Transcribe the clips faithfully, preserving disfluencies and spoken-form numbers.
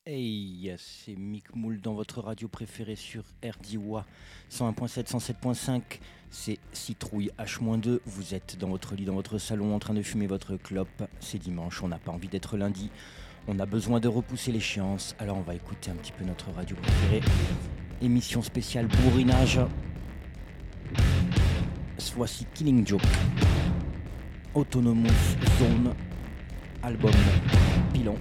Hey, c'est Mick Moule dans votre radio préférée sur R D W A cent un point sept, cent sept point cinq. C'est Citrouille H deux. Vous êtes dans votre lit, dans votre salon en train de fumer votre clope. C'est dimanche, on n'a pas envie d'être lundi. On a besoin de repousser l'échéance. Alors on va écouter un petit peu notre radio préférée. Émission spéciale bourrinage. Voici Killing Joke. Autonomous Zone. Album Pilon.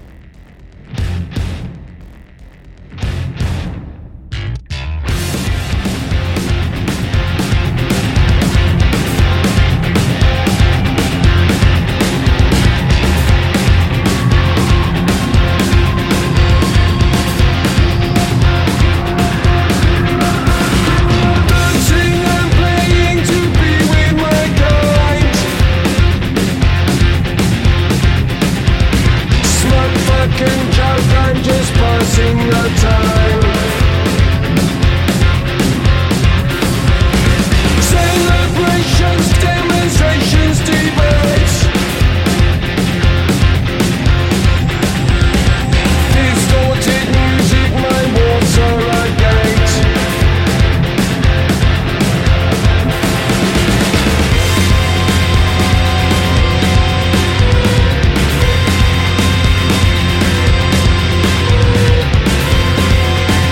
We'll be right back.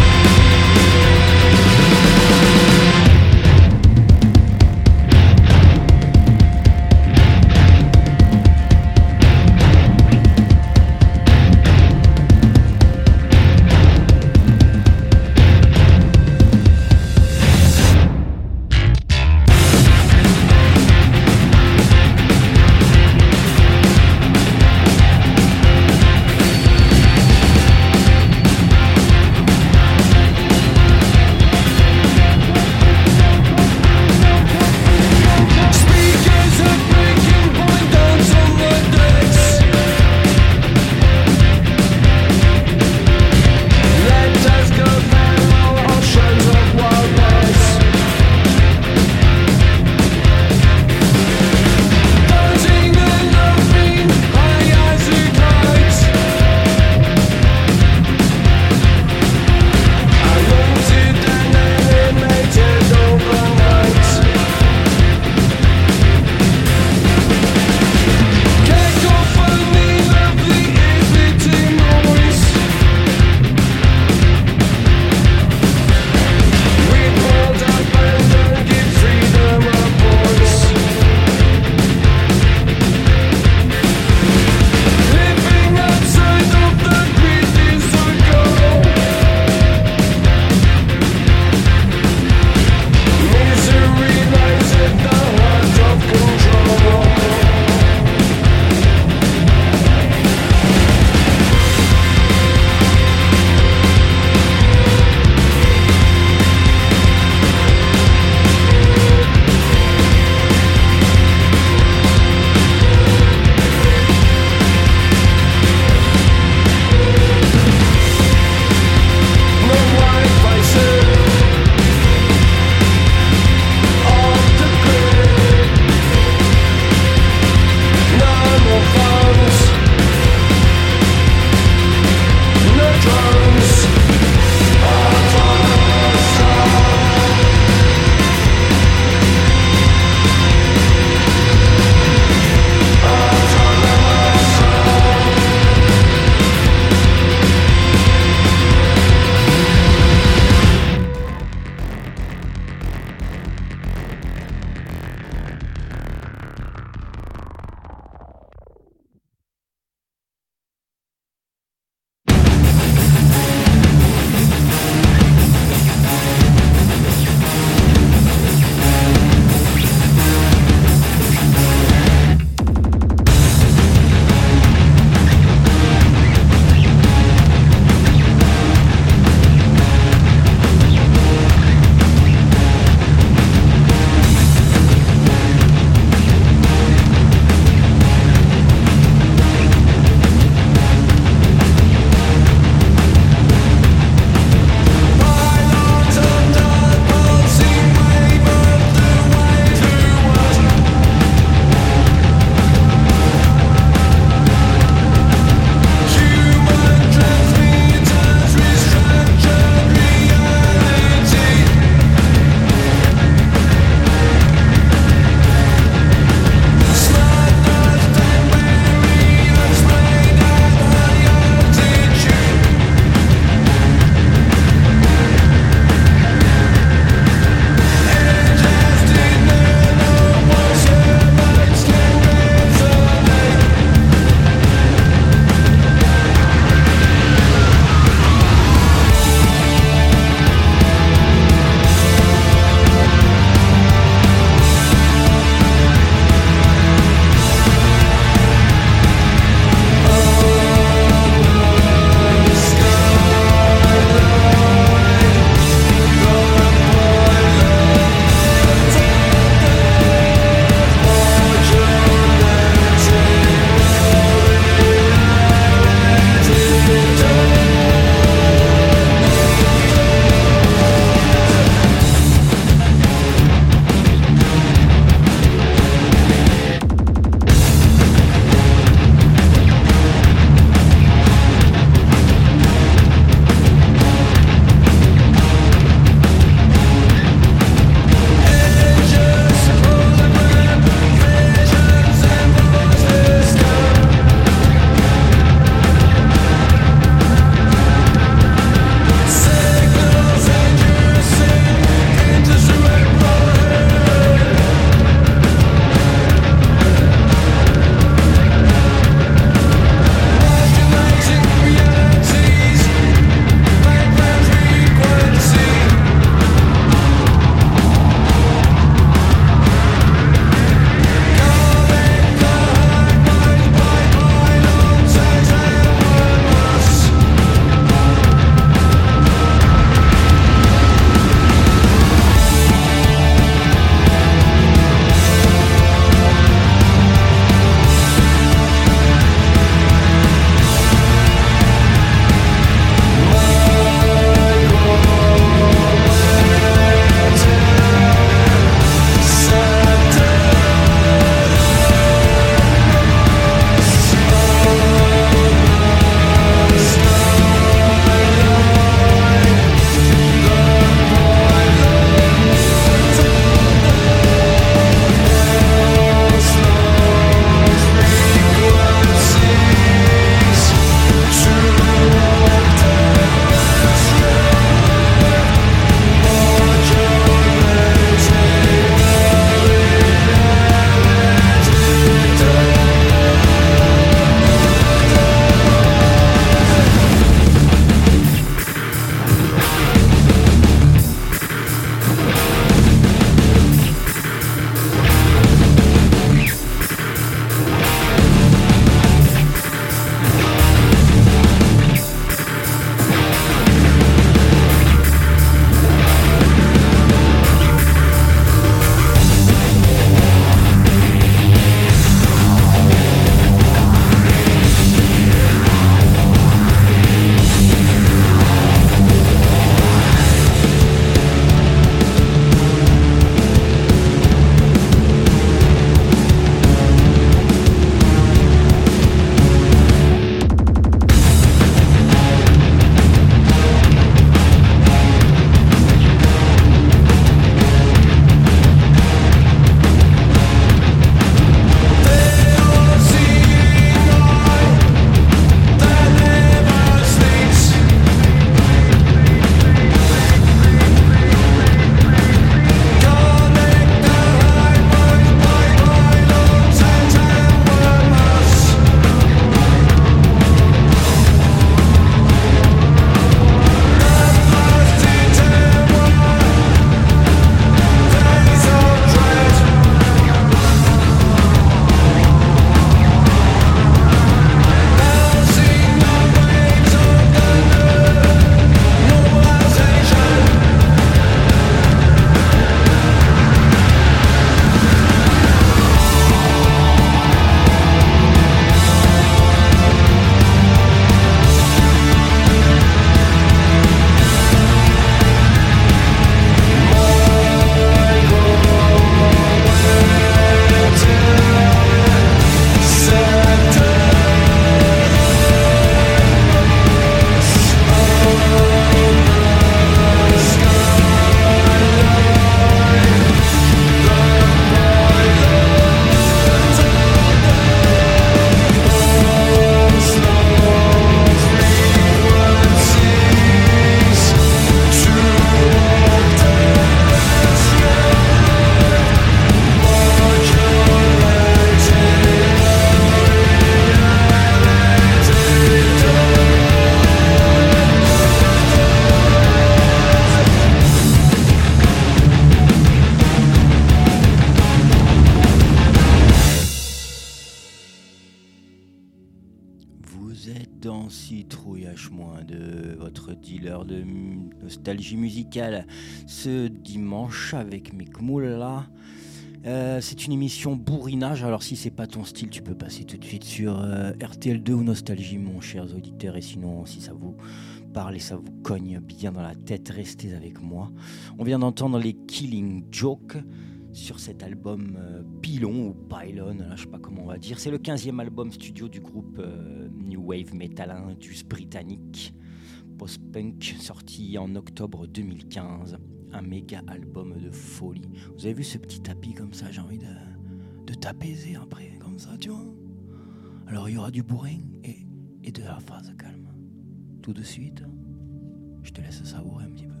Vous êtes dans Citrouille H deux, votre dealer de m- nostalgie musicale, ce dimanche avec Mick Moula. Euh, c'est une émission bourrinage, alors si c'est pas ton style, tu peux passer tout de suite sur euh, R T L deux ou Nostalgie, mon chers auditeurs, et sinon, si ça vous parle et ça vous cogne bien dans la tête, restez avec moi. On vient d'entendre les Killing Joke sur cet album euh, Pylon ou Pylon, là, je sais pas comment on va dire. C'est le quinzième album studio du groupe euh, New Wave Metal indus britannique, post-punk, sorti en octobre deux mille quinze. Un méga album de folie. Vous avez vu ce petit tapis comme ça, j'ai envie de, de t'apaiser après, comme ça, tu vois. Alors il y aura du bourrin et, et de la phase calme. Tout de suite, je te laisse savourer un petit peu.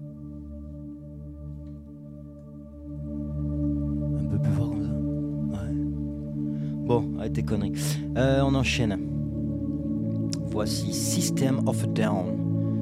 Un peu plus fort comme ça. Ouais. Bon, arrête tes conneries. Euh, on enchaîne. Voici System of a Down.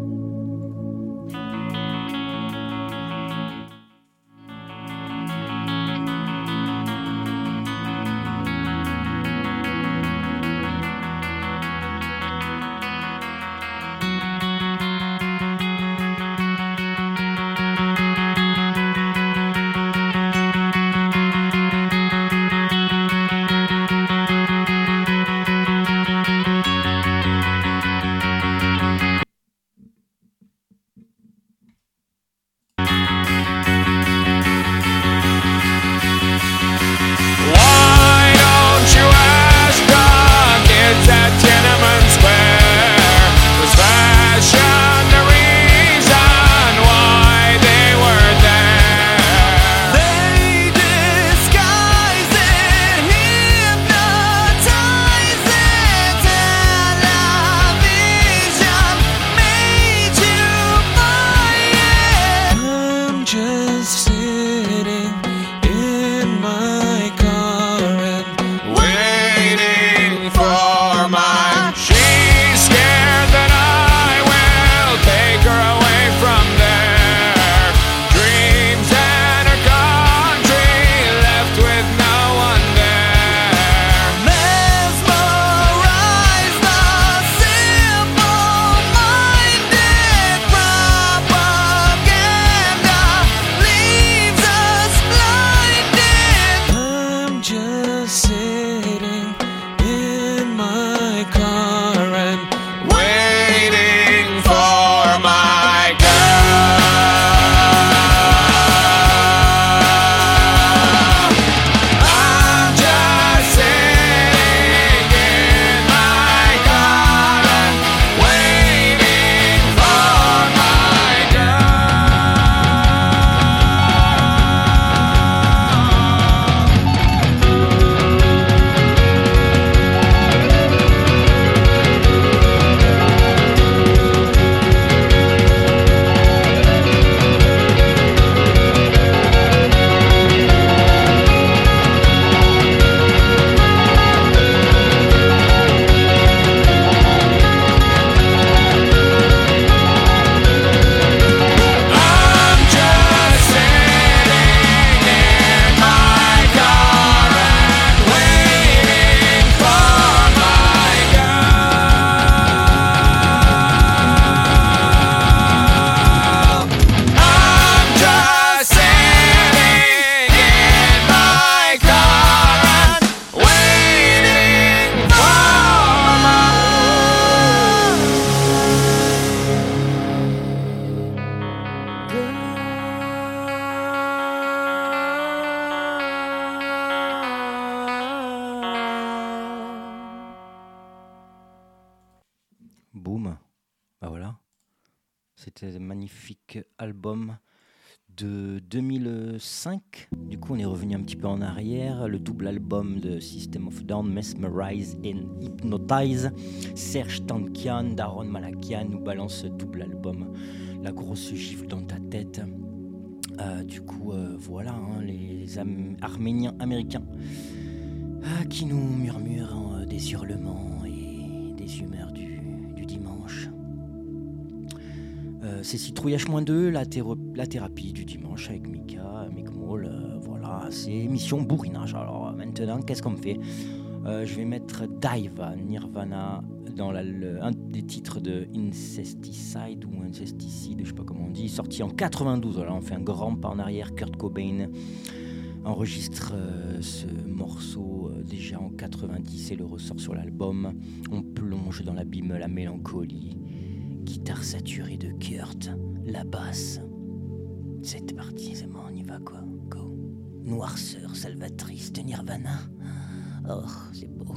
C'était un magnifique album de deux mille cinq. Du coup, on est revenu un petit peu en arrière. Le double album de System of a Down, Mesmerize and Hypnotize. Serge Tankian, Daron Malakian nous balance ce double album. La grosse gifle dans ta tête. Euh, du coup, euh, voilà, hein, les Am- Arméniens américains euh, qui nous murmurent euh, des hurlements et des humeurs du, du dimanche. Euh, c'est Citrouille H deux, la, théro- la thérapie du dimanche avec Mika, Mick Moll, euh, voilà, c'est émission bourrinage. Alors maintenant, qu'est-ce qu'on fait ? Euh, je vais mettre Dive, Nirvana, dans la, le, un des titres de Incesticide ou Incesticide, je sais pas comment on dit, sorti en quatre-vingt-douze. Voilà, on fait un grand pas en arrière. Kurt Cobain enregistre euh, ce morceau euh, déjà en quatre-vingt-dix et le ressort sur l'album. On plonge dans l'abîme, la mélancolie. Guitare saturée de Kurt, la basse. C'est parti, c'est bon, on y va quoi. Go. Noirceur salvatrice de Nirvana. Oh, c'est beau.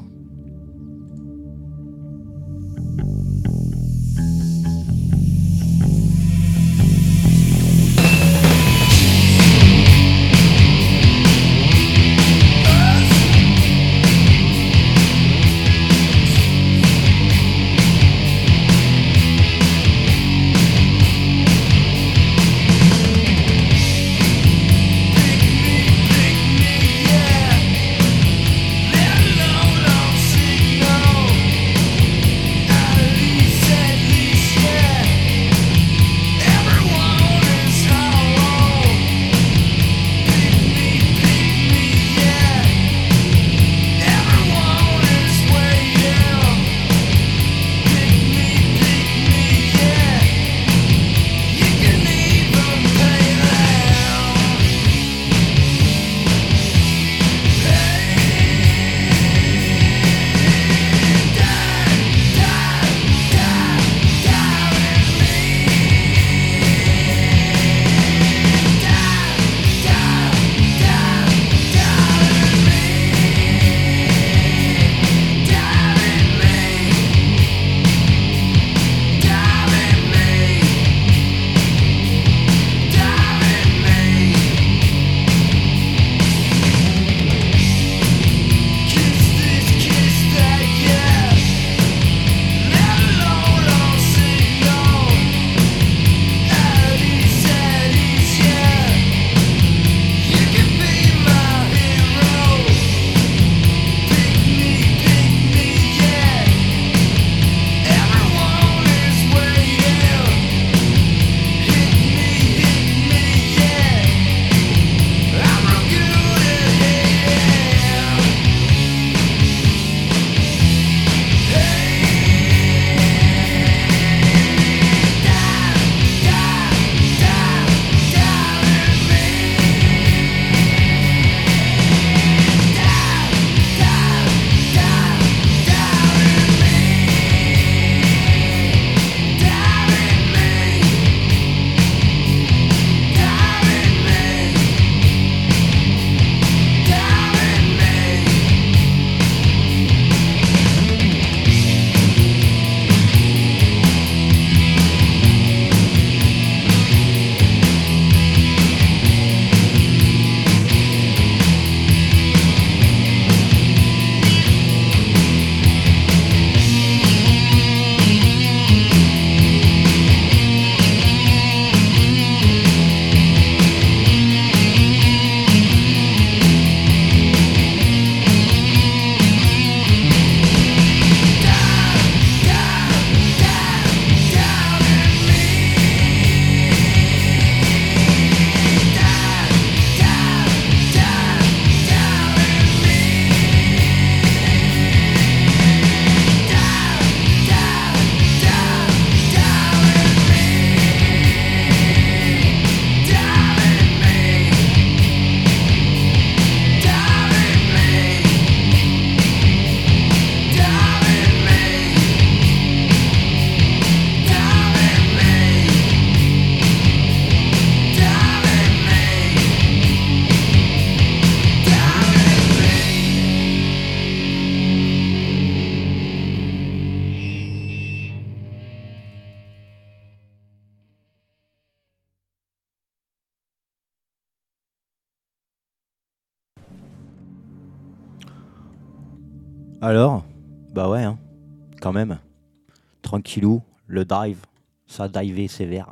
Alors, bah ouais, hein, quand même. Tranquillou, le dive, ça a divé sévère.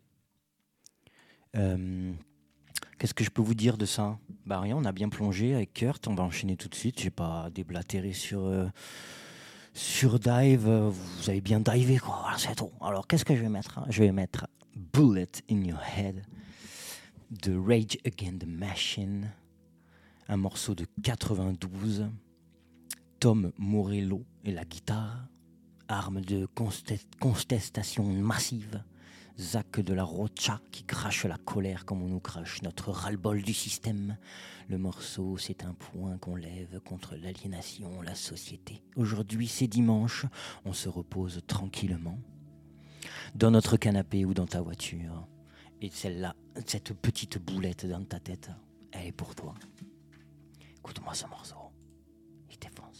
Euh, Qu'est-ce que je peux vous dire de ça? Bah rien, on a bien plongé avec Kurt, on va enchaîner tout de suite. J'ai pas déblatéré sur, euh, sur Dive, euh, vous avez bien divé quoi, voilà, c'est tout. Alors qu'est-ce que je vais mettre? Je vais mettre Bullet in Your Head de Rage Against the Machine, un morceau de quatre-vingt-douze. Tom Morello et la guitare, arme de contestation massive. Zach de la Rocha qui crache la colère comme on nous crache notre ras-le-bol du système. Le morceau, c'est un point qu'on lève contre l'aliénation, la société. Aujourd'hui, c'est dimanche, on se repose tranquillement dans notre canapé ou dans ta voiture. Et celle-là, cette petite boulette dans ta tête, elle est pour toi. Écoute-moi ce morceau, il t'effonce.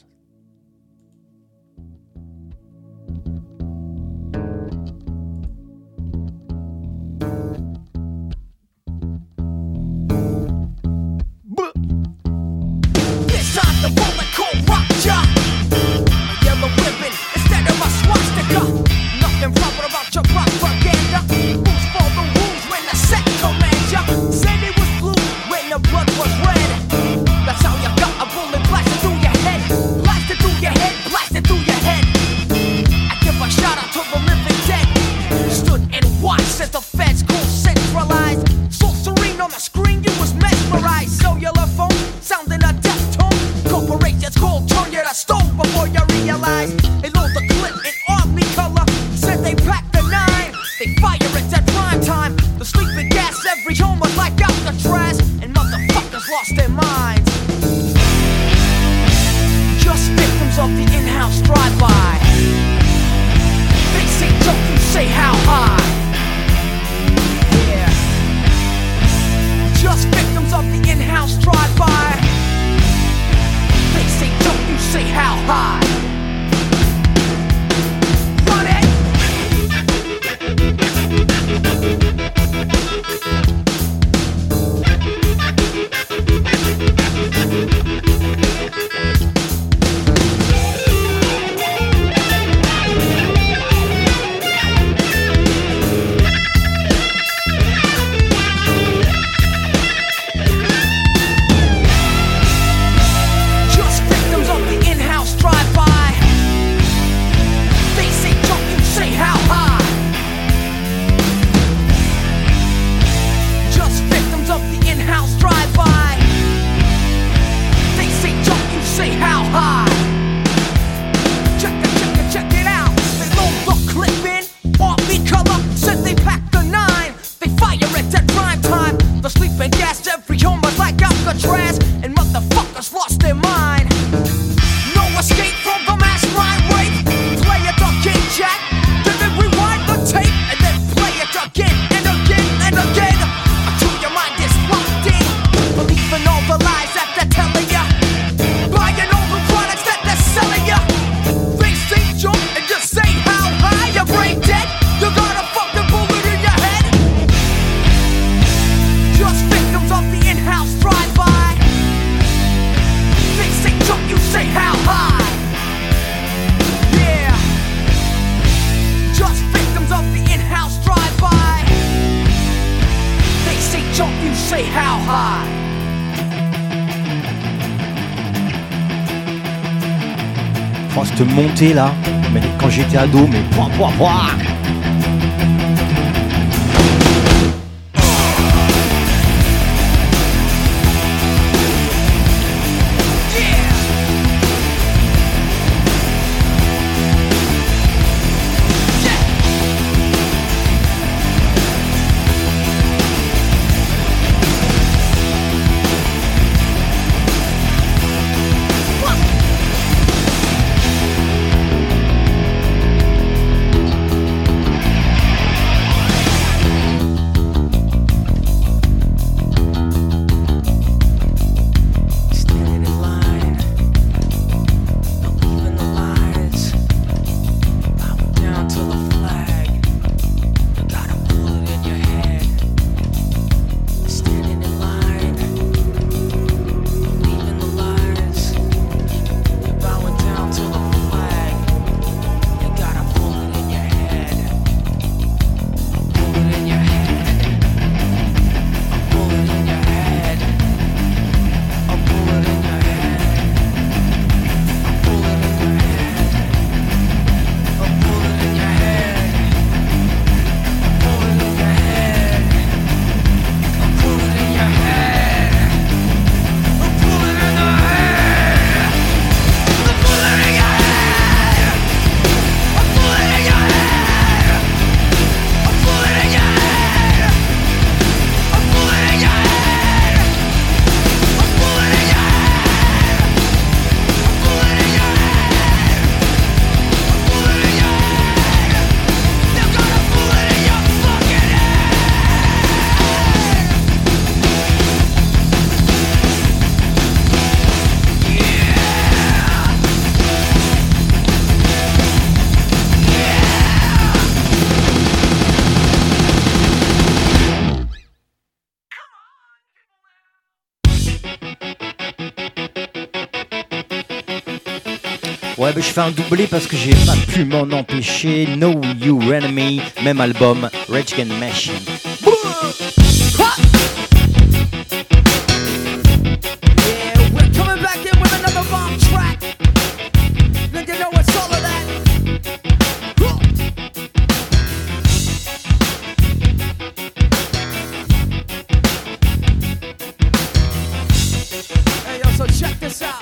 The bullet cold rock ya. A yellow ribbon instead of a swastika. Nothing proper about your propaganda. Who's for the wounds when the set commands ya? Said it was blue when the blood was red. That's how you got a bullet blasted through your head. Blasted through your head, blasted through your head. I give a shout out to the living dead. Stood and watched as the feds go centralized. So serene on the screen you was mesmerized. Cellular phone sounding a death tone. Corporations cold turn you to stone before you realize they load the clip in army color. Said they packed the nine, they fire it at prime time. The sleeping gas every home was like Alcatraz, and motherfuckers lost their minds. Just victims of the in-house drive-by. They say jump, you say how high. Yeah. Just victims of the in-house drive-by. They say jump, you say how high. Run it! Oh, cette montée là, mais quand j'étais ado, mais pouah, pouah, pouah. Ouais, bah, je fais un doublé parce que j'ai pas pu m'en empêcher. Know You Enemy, même album, Rage Against the Machine. Yeah, we're coming back in with another bomb track. Then you know what's all of that. Hey, yo, so check this out.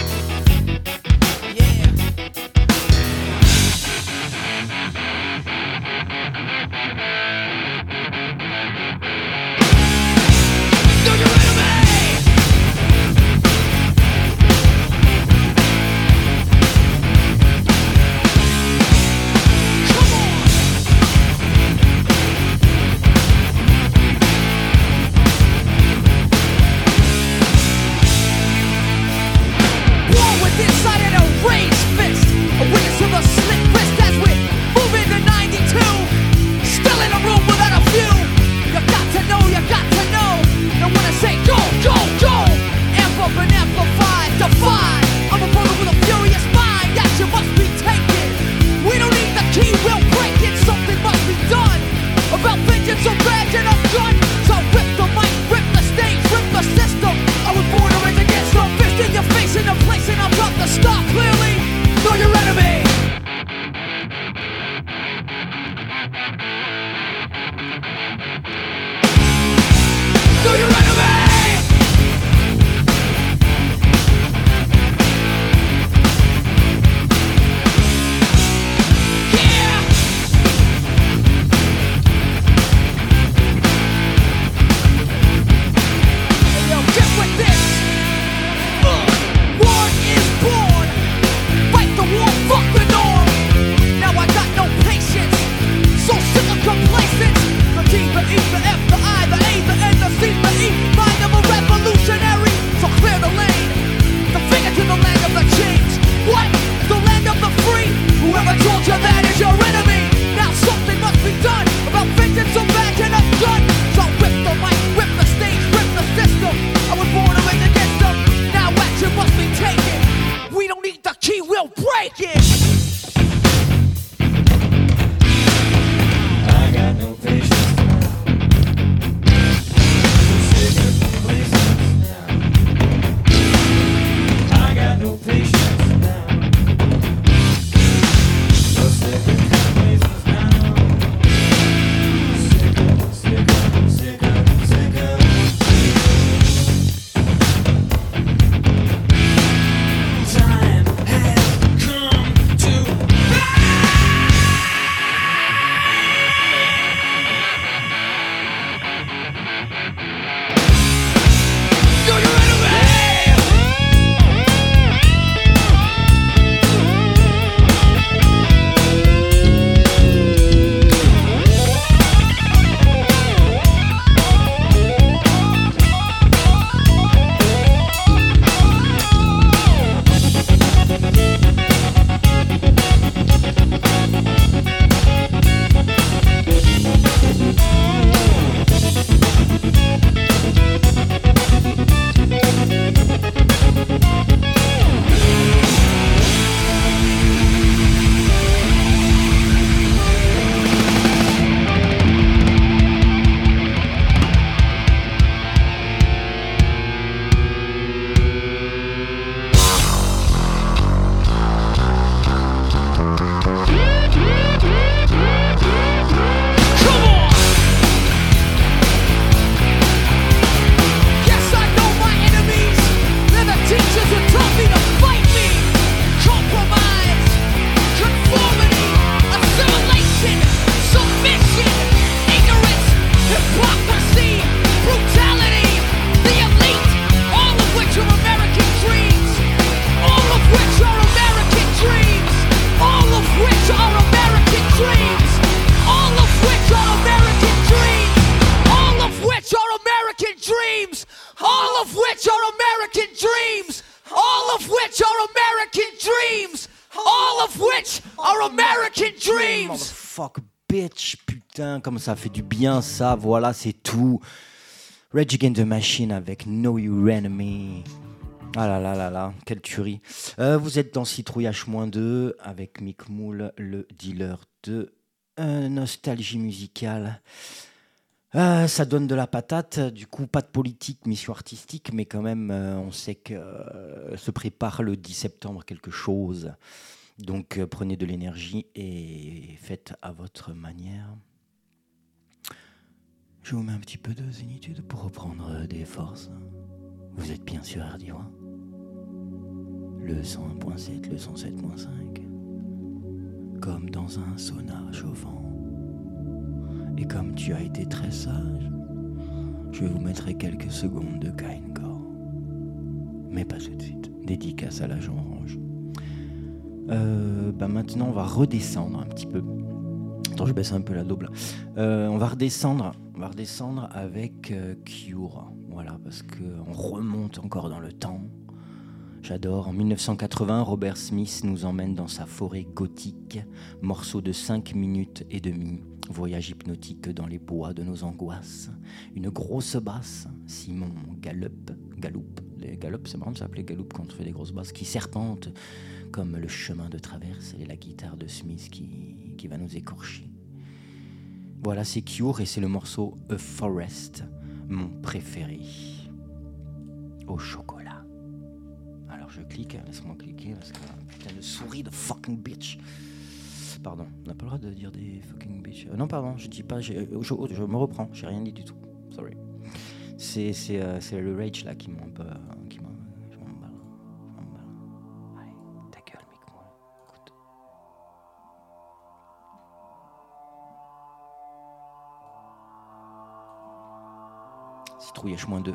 Fuck bitch, putain, comme ça fait du bien ça, voilà, c'est tout. Rage Against the Machine avec Know You Enemy. Ah là là là là, quelle tuerie. Euh, vous êtes dans Citrouille H deux avec Mick Moule, le dealer de euh, nostalgie musicale. Euh, ça donne de la patate, du coup pas de politique, mission artistique, mais quand même euh, on sait que euh, se prépare le dix septembre quelque chose. Donc euh, prenez de l'énergie et faites à votre manière. Je vous mets un petit peu de zénitude pour reprendre des forces. Vous êtes bien sûr R D O, le cent un point sept, le cent sept point cinq, comme dans un sauna chauffant. Et comme tu as été très sage, je vous mettrai quelques secondes de Grindcore. Mais pas tout de suite. Dédicace à l'agent orange. Euh, bah maintenant, on va redescendre un petit peu. Attends, je baisse un peu la double. Euh, on va redescendre, on va redescendre avec euh, Cure. Voilà, parce qu'on remonte encore dans le temps. J'adore. En dix-neuf cent quatre-vingts, Robert Smith nous emmène dans sa forêt gothique. Morceau de cinq minutes et demie. Voyage hypnotique dans les bois de nos angoisses. Une grosse basse, Simon Gallup, Gallup, les Gallup, c'est marrant de s'appeler Gallup quand on fait des grosses basses, qui serpentent comme le chemin de traverse, et la guitare de Smith qui, qui va nous écorcher. Voilà, c'est Cure et c'est le morceau A Forest, mon préféré. Au chocolat. Alors je clique, laisse-moi cliquer parce que putain de souris de fucking bitch. Pardon, on n'a pas le droit de dire des fucking bitch. Euh, non, pardon, je dis pas, je, je, je me reprends, j'ai rien dit du tout. Sorry. C'est, c'est, euh, c'est le rage là qui m'a un peu. Euh, qui m'a, je m'emballe. Je m'emballe. Allez, ta gueule, mec, moi. Écoute. Citrouille H deux.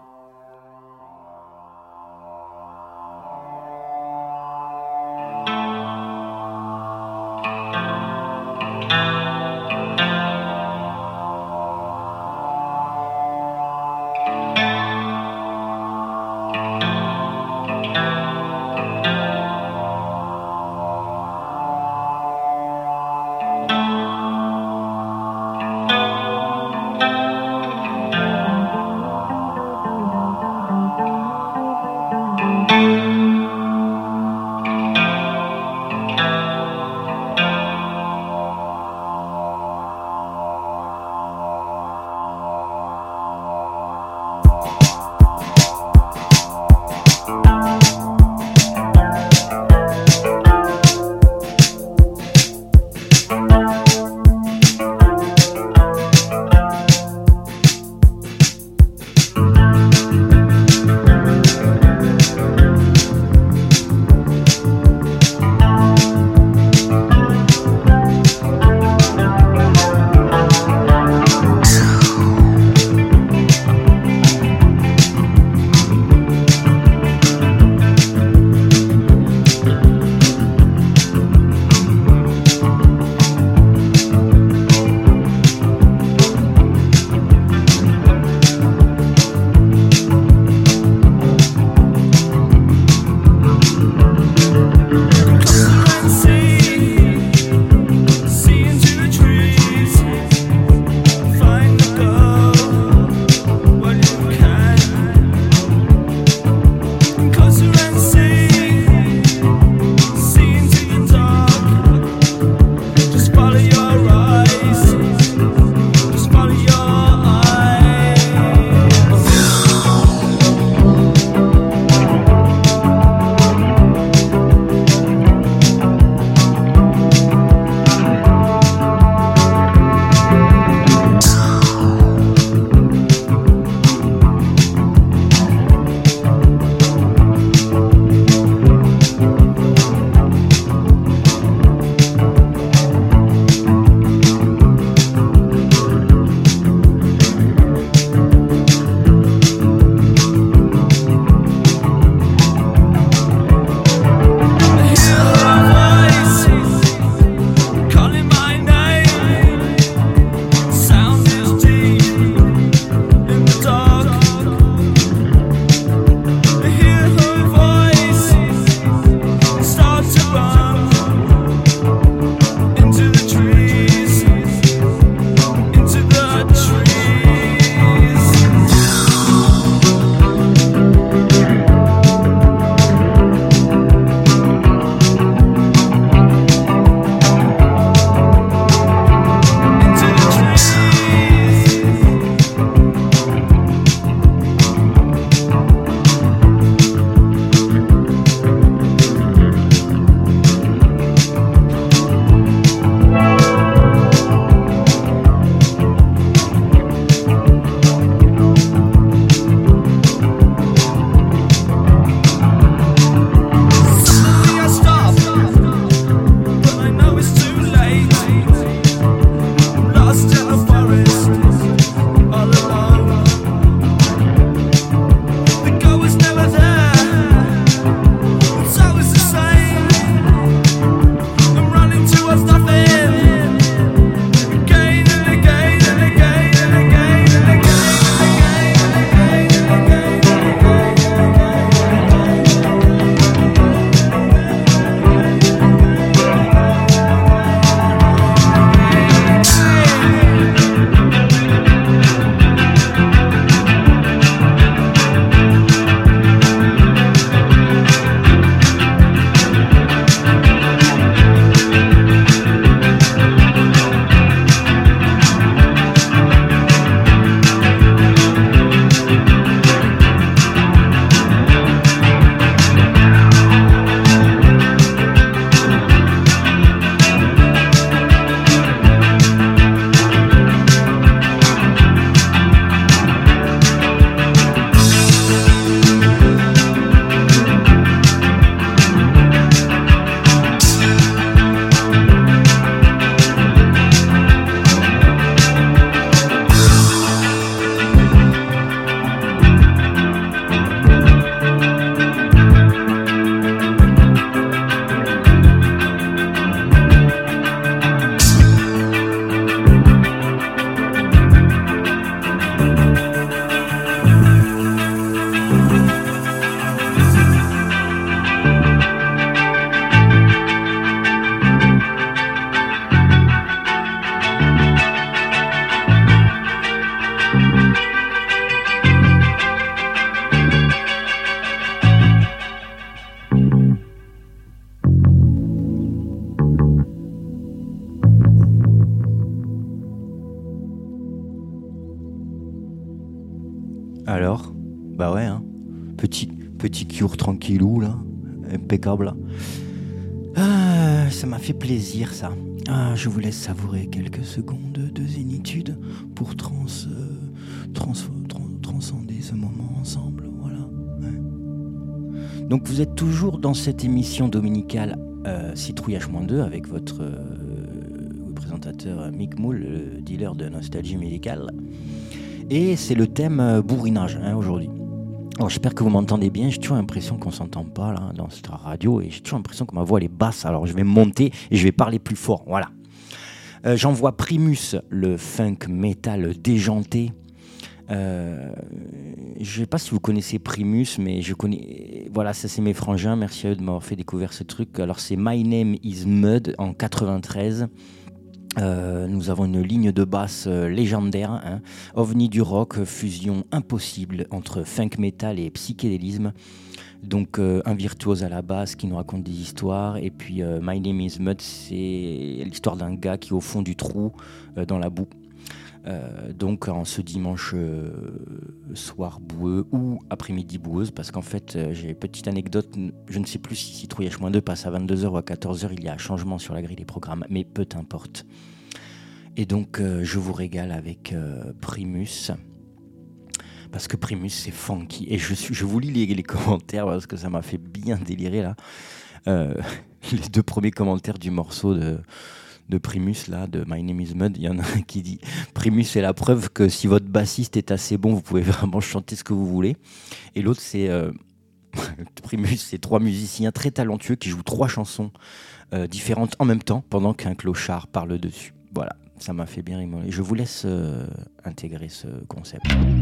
Alors, bah ouais, hein. Petit, petit cure tranquillou, là. Impeccable. Ah, ça m'a fait plaisir, ça. Ah, je vous laisse savourer quelques secondes de zénitude pour trans, euh, trans, trans, transcender ce moment ensemble. Voilà. Ouais. Donc, vous êtes toujours dans cette émission dominicale euh, Citrouille H deux avec votre euh, présentateur Mick Moule, le dealer de nostalgie médicale. Et c'est le thème euh, bourrinage hein, aujourd'hui. Alors j'espère que vous m'entendez bien, j'ai toujours l'impression qu'on ne s'entend pas là dans cette radio et j'ai toujours l'impression que ma voix elle est basse, alors je vais monter et je vais parler plus fort, voilà. Euh, j'envoie Primus, le funk metal déjanté. Euh, je ne sais pas si vous connaissez Primus, mais je connais, voilà, ça c'est mes frangins, merci à eux de m'avoir fait découvrir ce truc. Alors c'est My Name is Mud en quatre-vingt-treize. Euh, nous avons une ligne de basse euh, légendaire, hein, ovni du rock, fusion impossible entre funk metal et psychédélisme. Donc euh, un virtuose à la basse qui nous raconte des histoires. Et puis euh, My Name is Mud, c'est l'histoire d'un gars qui est au fond du trou, euh, dans la boue. Euh, donc en ce dimanche euh, soir boueux ou après-midi boueuse, parce qu'en fait euh, j'ai une petite anecdote, je ne sais plus si Citrouille H deux passe à vingt-deux heures ou à quatorze heures, il y a un changement sur la grille des programmes, mais peu importe. Et donc euh, je vous régale avec euh, Primus, parce que Primus c'est funky, et je, suis, je vous lis les, les commentaires parce que ça m'a fait bien délirer là, euh, les deux premiers commentaires du morceau de de Primus là, de My Name is Mud, il y en a un qui dit Primus est la preuve que si votre bassiste est assez bon, vous pouvez vraiment chanter ce que vous voulez. Et l'autre c'est euh, Primus, c'est trois musiciens très talentueux qui jouent trois chansons euh, différentes en même temps pendant qu'un clochard parle dessus. Voilà, ça m'a fait bien rigoler. Je vous laisse euh, intégrer ce concept.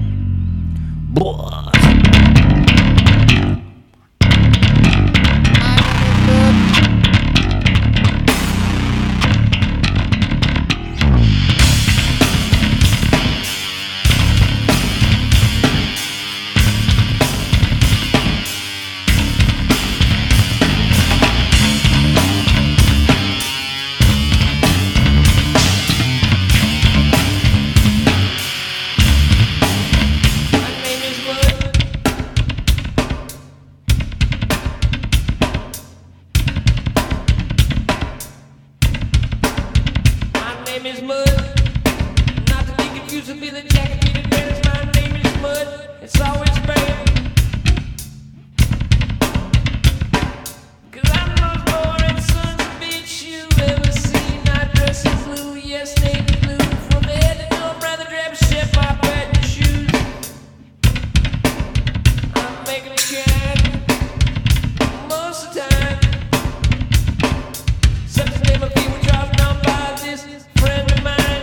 Boah.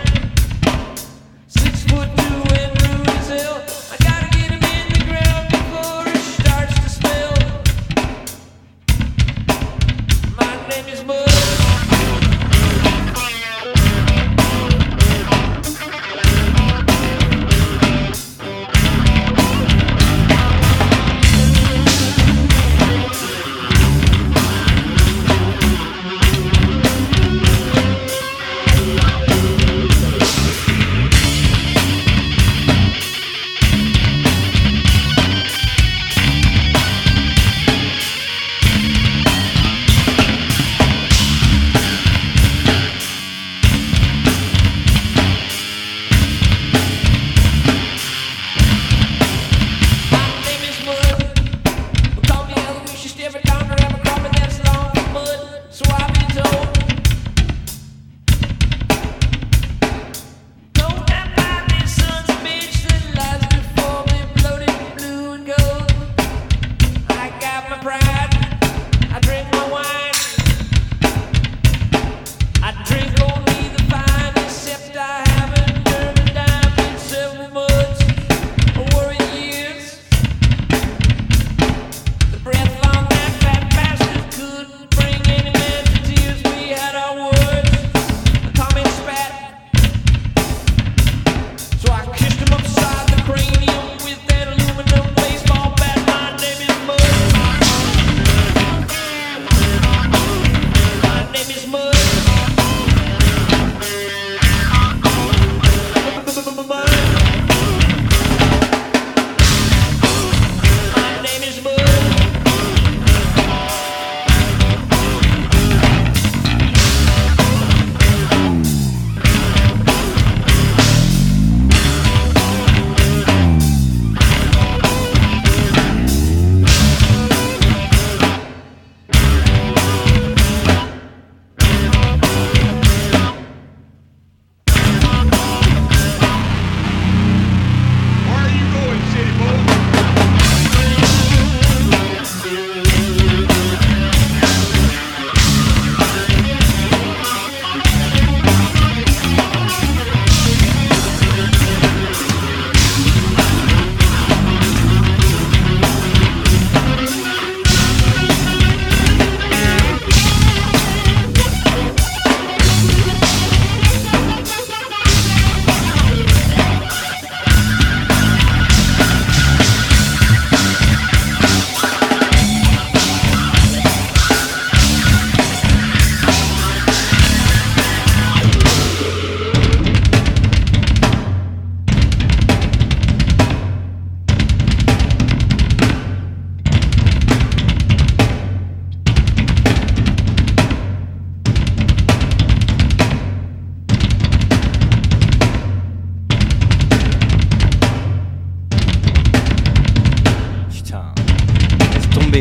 Six foot two and rude as hell. I gotta get him in the ground.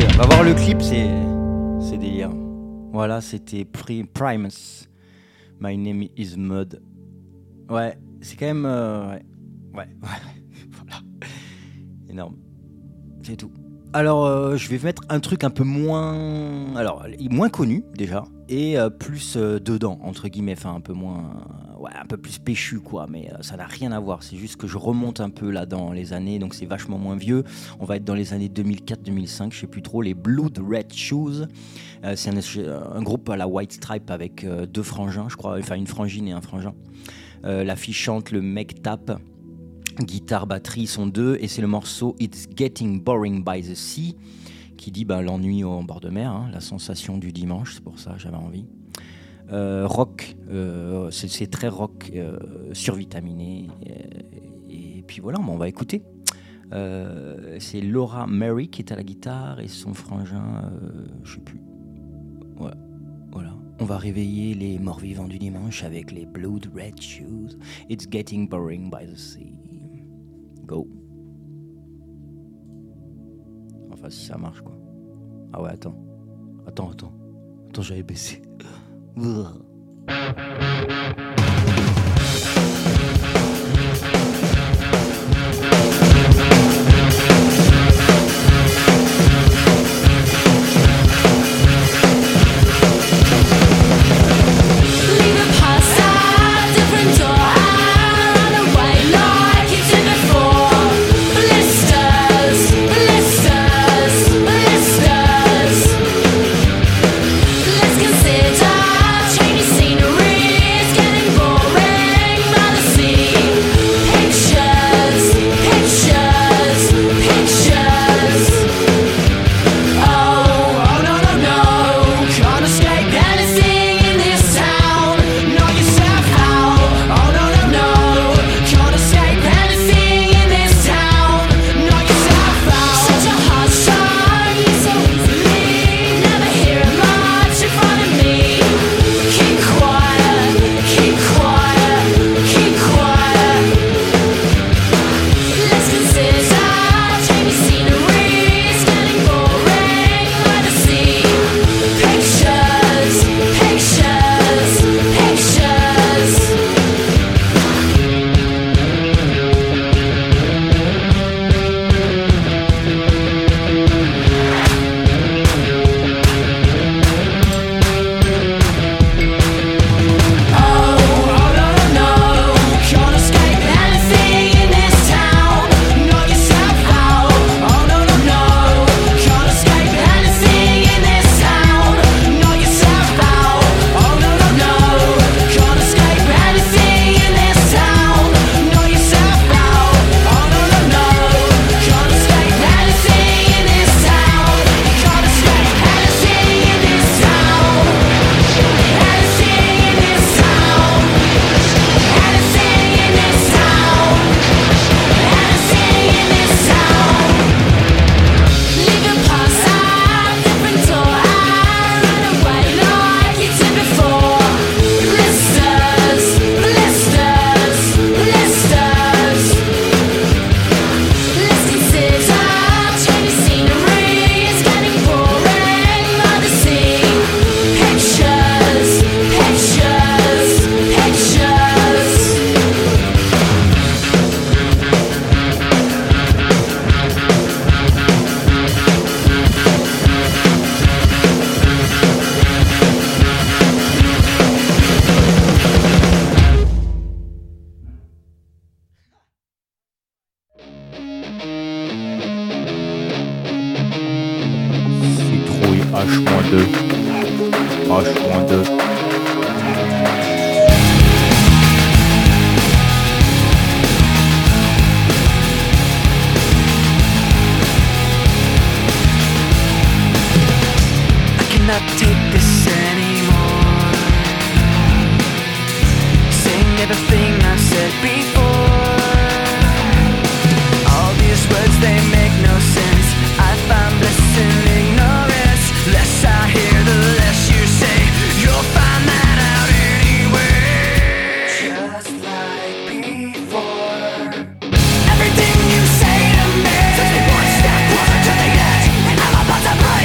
va voir le clip, c'est, c'est délire. Voilà, c'était Primus. My name is Mud. Ouais, c'est quand même... Euh, ouais, ouais, ouais. Voilà. Énorme. C'est tout. Alors, euh, je vais mettre un truc un peu moins... Alors, moins connu, déjà, et euh, plus euh, dedans, entre guillemets. Enfin, un peu moins... Ouais, un peu plus péchu, quoi, mais euh, ça n'a rien à voir. C'est juste que je remonte un peu, là, dans les années, donc c'est vachement moins vieux. On va être dans les années deux mille quatre deux mille cinq, je sais plus trop, les Blood Red Shoes. Euh, c'est un, un groupe à la White Stripe avec euh, deux frangins, je crois, enfin une frangine et un frangin. Euh, la fille chante, le mec tape. Guitare, batterie sont deux, et c'est le morceau It's Getting Boring by the Sea, qui dit bah, l'ennui au bord de mer, hein, la sensation du dimanche, c'est pour ça que j'avais envie. Euh, rock, euh, c'est, c'est très rock, euh, survitaminé, et, et puis voilà, on va écouter. Euh, c'est Laura Mary qui est à la guitare, et son frangin, euh, je sais plus. Ouais, voilà. On va réveiller les morts-vivants du dimanche avec les Blood Red Shoes. It's Getting Boring by the Sea. Go. Enfin, si ça marche, quoi. Ah ouais, attends. Attends, attends. Attends, j'avais baissé. Everything you say to me, touch me one step closer to the edge, and I'm about to break.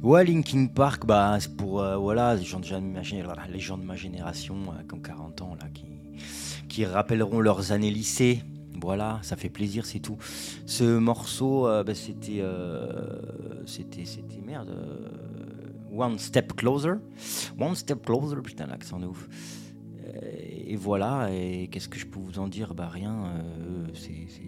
Ouais, Linkin Park, bah, c'est pour euh, voilà, les gens, de, les gens de ma génération euh, qui ont quarante ans, là, qui, qui rappelleront leurs années lycée. Voilà, ça fait plaisir, c'est tout. Ce morceau, euh, bah, c'était, euh, c'était, c'était merde. Euh, One Step Closer. One Step Closer, putain, l'accent de ouf. Et, et voilà, et qu'est-ce que je peux vous en dire? Bah, rien. Euh, c'est. c'est...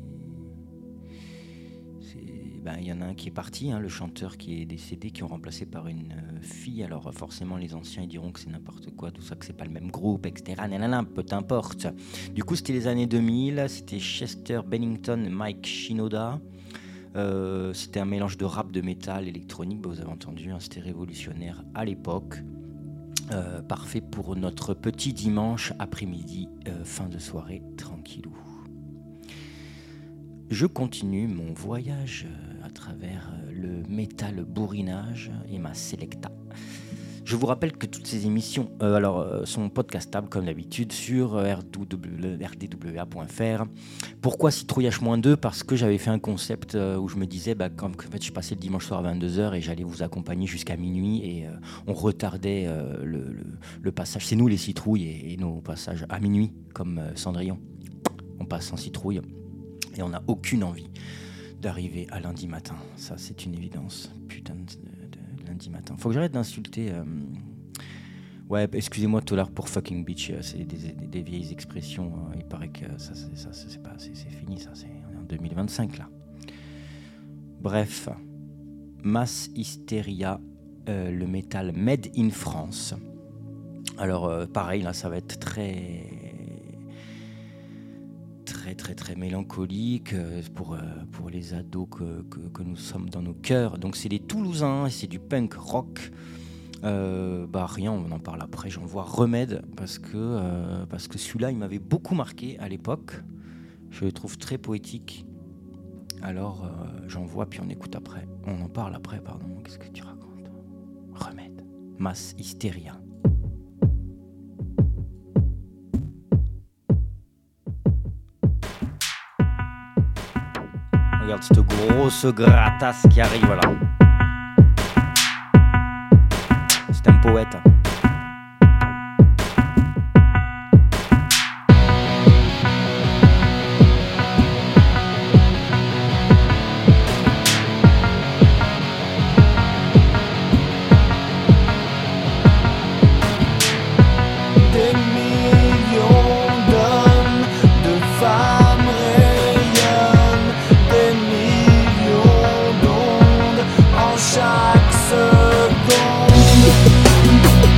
Ben, y en a un qui est parti, hein, le chanteur qui est décédé, qui est remplacé par une euh, fille. Alors forcément les anciens ils diront que c'est n'importe quoi, tout ça, que c'est pas le même groupe, et cetera. Nanana, peu importe. Du coup c'était les années deux mille, c'était Chester Bennington et Mike Shinoda. Euh, c'était un mélange de rap, de métal, électronique, ben, vous avez entendu, hein, c'était révolutionnaire à l'époque. Euh, parfait pour notre petit dimanche après-midi, euh, fin de soirée, tranquillou. Je continue mon voyage à travers le métal bourrinage et ma selecta. Je vous rappelle que toutes ces émissions euh, alors, euh, sont podcastables comme d'habitude sur r d w a point f r. Pourquoi Citrouille H deux? Parce que j'avais fait un concept euh, où je me disais bah, quand, en fait, je passais le dimanche soir à vingt-deux heures et j'allais vous accompagner jusqu'à minuit et euh, on retardait euh, le, le, le passage. C'est nous les citrouilles et, et nos passages à minuit comme euh, Cendrillon. On passe en citrouille. Et on n'a aucune envie d'arriver à lundi matin. Ça, c'est une évidence. Putain de, de, de lundi matin. Faut que j'arrête d'insulter. Euh... Ouais, excusez-moi tout à l'heure pour fucking bitch. C'est des, des, des vieilles expressions. Il paraît que ça, c'est, ça, c'est, pas, c'est, c'est fini. Ça, c'est, on est en deux mille vingt-cinq là. Bref, Mass Hysteria, euh, le métal made in France. Alors, euh, pareil, là, ça va être très. très très très mélancolique pour, pour les ados que, que, que nous sommes dans nos cœurs. Donc c'est des Toulousains, c'est du punk rock. Euh, bah rien, on en parle après. J'envoie Remède parce que, euh, parce que celui-là il m'avait beaucoup marqué à l'époque. Je le trouve très poétique. Alors euh, j'envoie puis on écoute après. On en parle après, pardon. Qu'est-ce que tu racontes? Remède, Mass Hysteria. Regarde cette grosse gratasse qui arrive, voilà. C'est un poète. Chaque seconde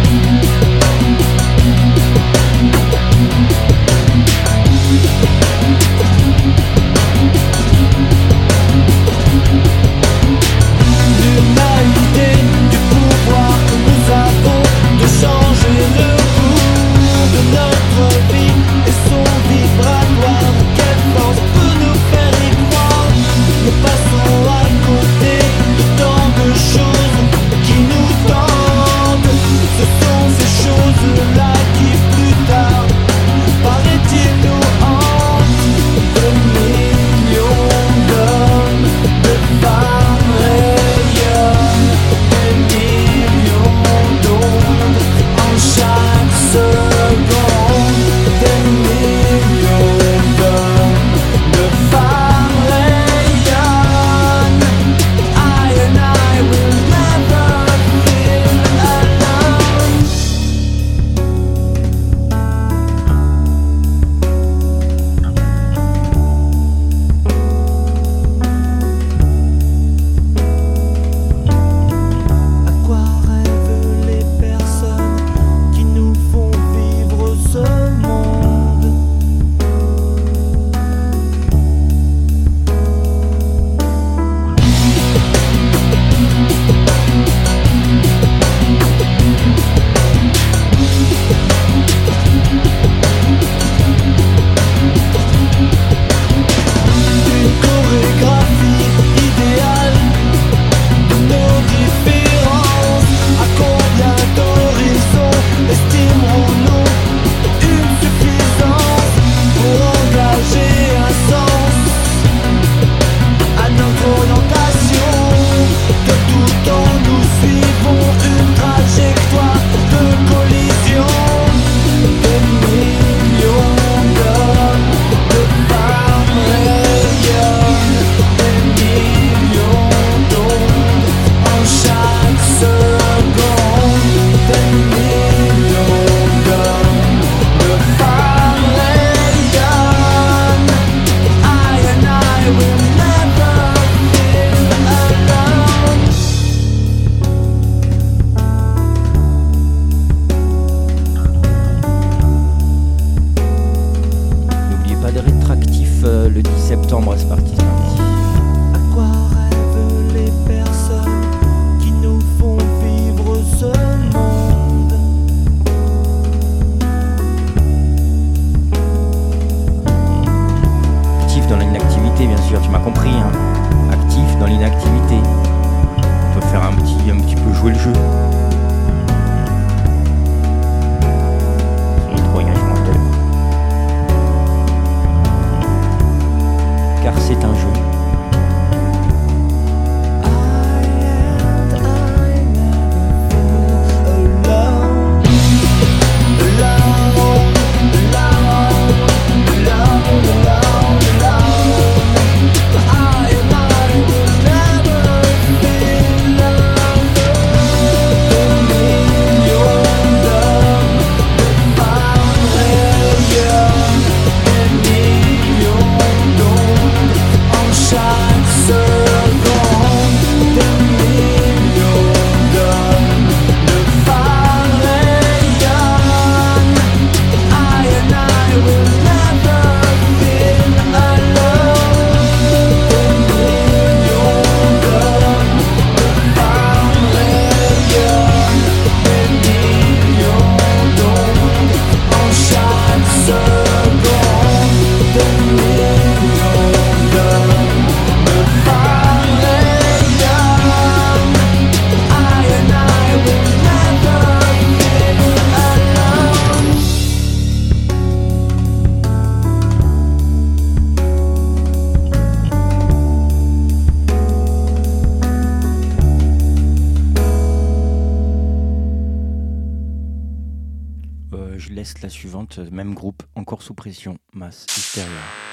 Euh, je laisse la suivante, même groupe, encore sous pression, Mass Hysteria.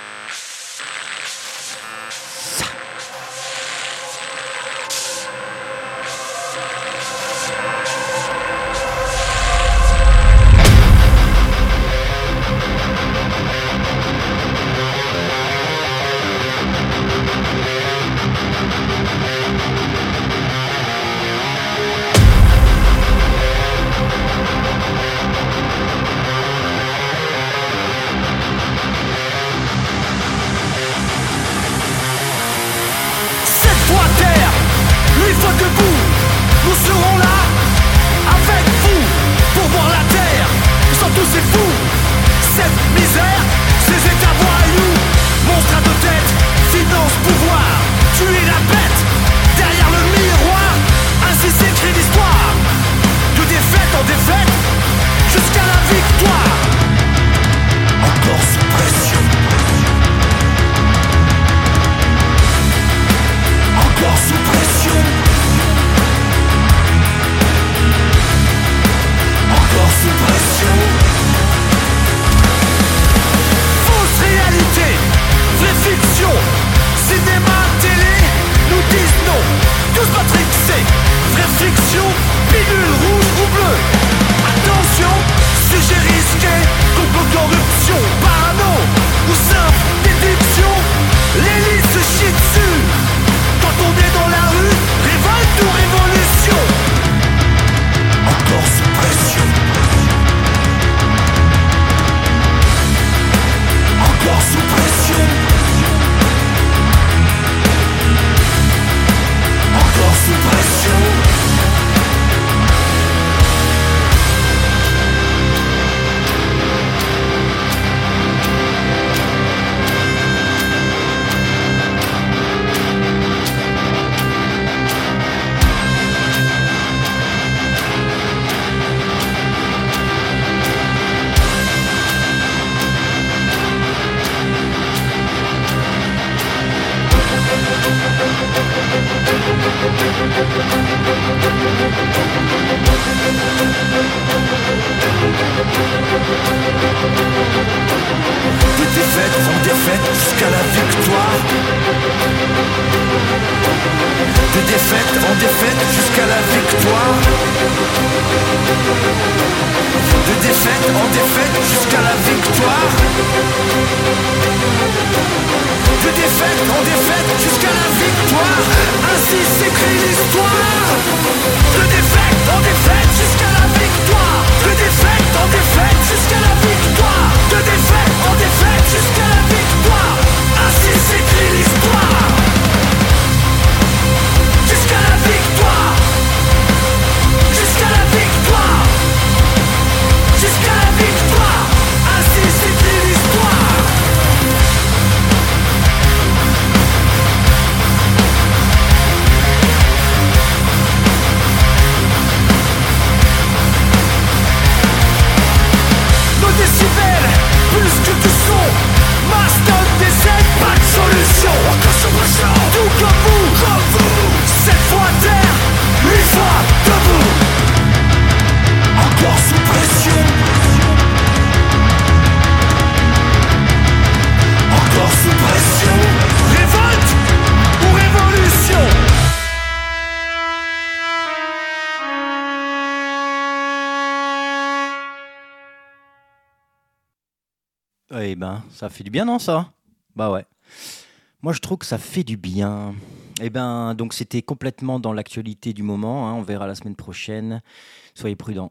Eh ben, ça fait du bien, non, ça? Bah ouais. Moi, je trouve que ça fait du bien. Eh ben, donc c'était complètement dans l'actualité du moment, hein. On verra la semaine prochaine. Soyez prudents.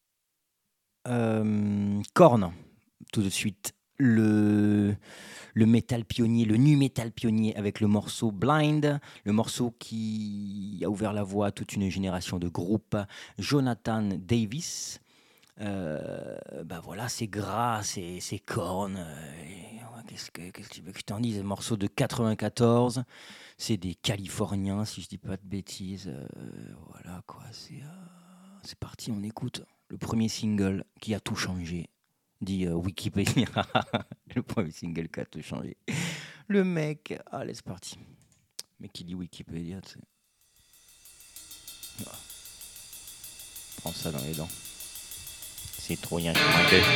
Euh, Korn, tout de suite. Le, le métal pionnier, le nu métal pionnier avec le morceau Blind, le morceau qui a ouvert la voie à toute une génération de groupes. Jonathan Davis. Euh, bah voilà, c'est gras, c'est, c'est Korn. Euh, et, ouais, qu'est-ce que, qu'est-ce que tu veux que je t'en dise? Morceau de quatre-vingt-quatorze, c'est des Californiens, si je dis pas de bêtises. Euh, voilà quoi, c'est, euh, c'est parti, on écoute le premier single qui a tout changé, dit euh, Wikipédia. Le premier single qui a tout changé. Le mec, allez, c'est parti. Mais qui dit Wikipédia, tu sais. Voilà. Prends ça dans les dents. Citrouille H moins deux.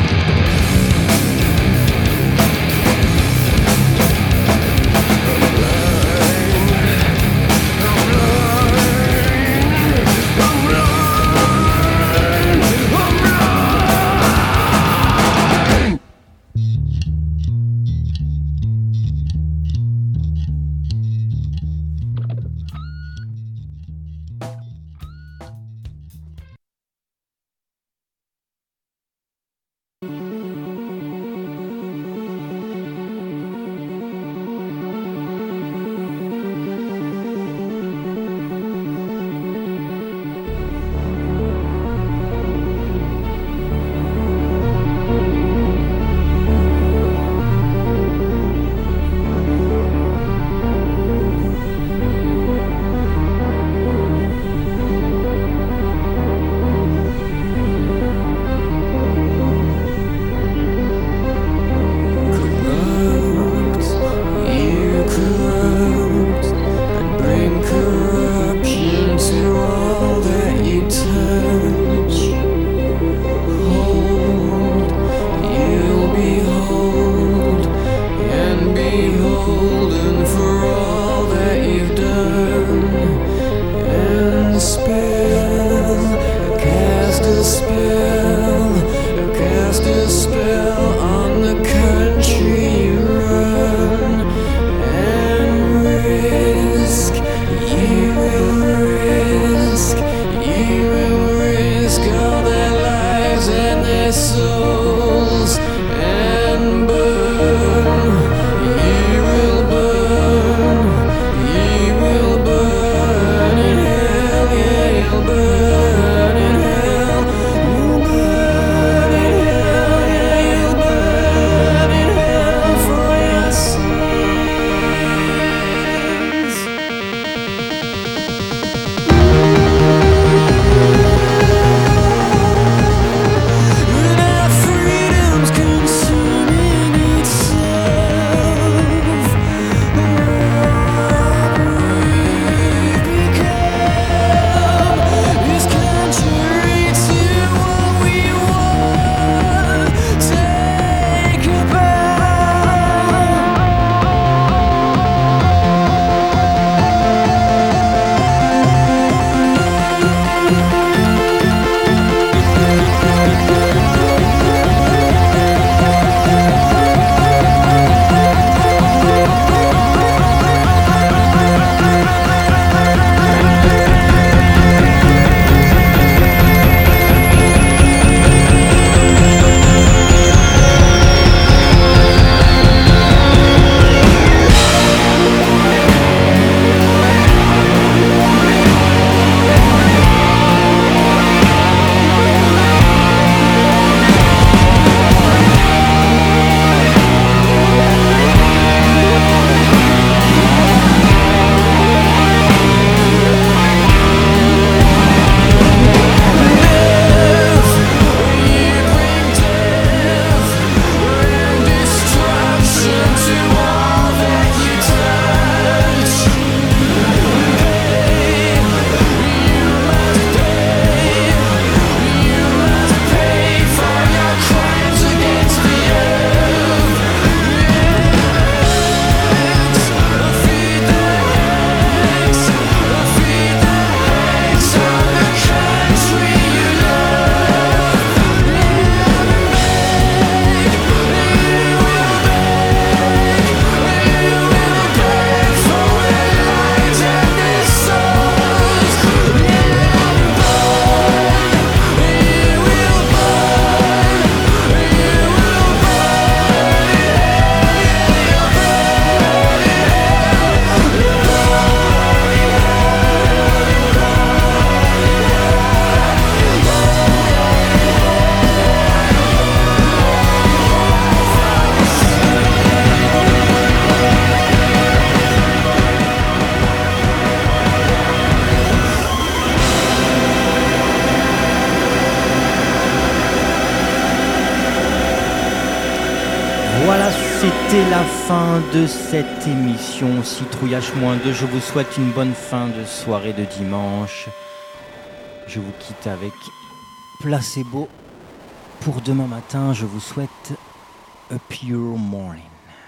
Blind. Voilà, c'était la fin de cette émission Citrouille H deux. Je vous souhaite une bonne fin de soirée de dimanche. Je vous quitte avec Placebo. Pour demain matin, je vous souhaite a pure morning.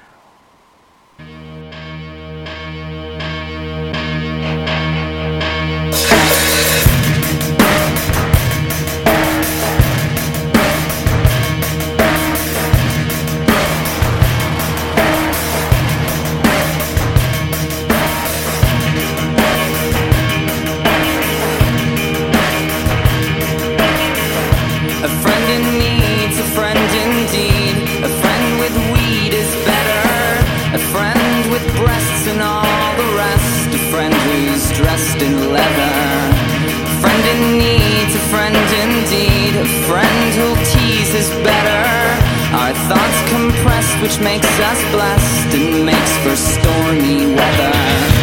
Dressed in leather, a friend in need, a friend indeed, a friend who'll tease is better. Our thoughts compressed, which makes us blessed and makes for stormy weather.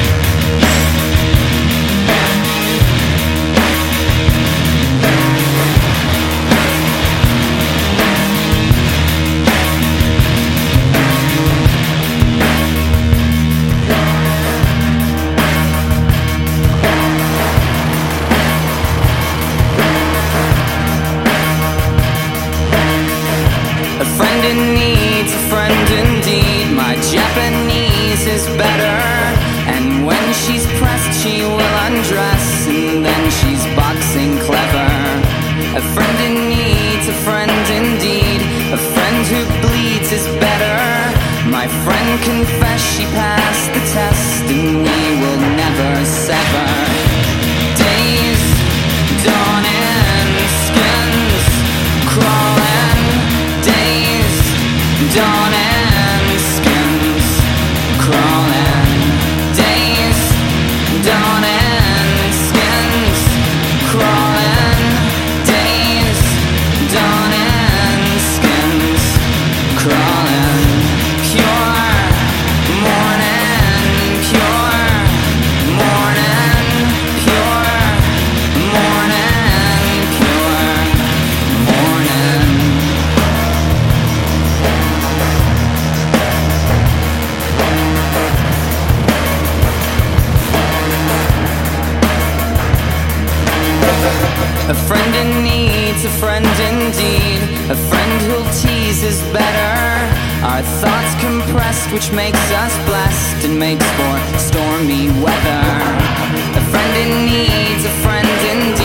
Japanese is better, and when she's pressed she will undress, and then she's boxing clever. A friend in need's a friend indeed, a friend who bleeds is better. My friend confessed she passed the test, and we will never sever. Days dawning, skins crawling, days dawning, crawling, days dawning, skins crawling, days dawning, skins crawling. Pure morning, pure morning, pure morning, pure morning. A friend in need's a friend indeed, a friend who'll tease is better. Our thoughts compressed, which makes us blessed and makes for stormy weather. A friend in need's a friend indeed.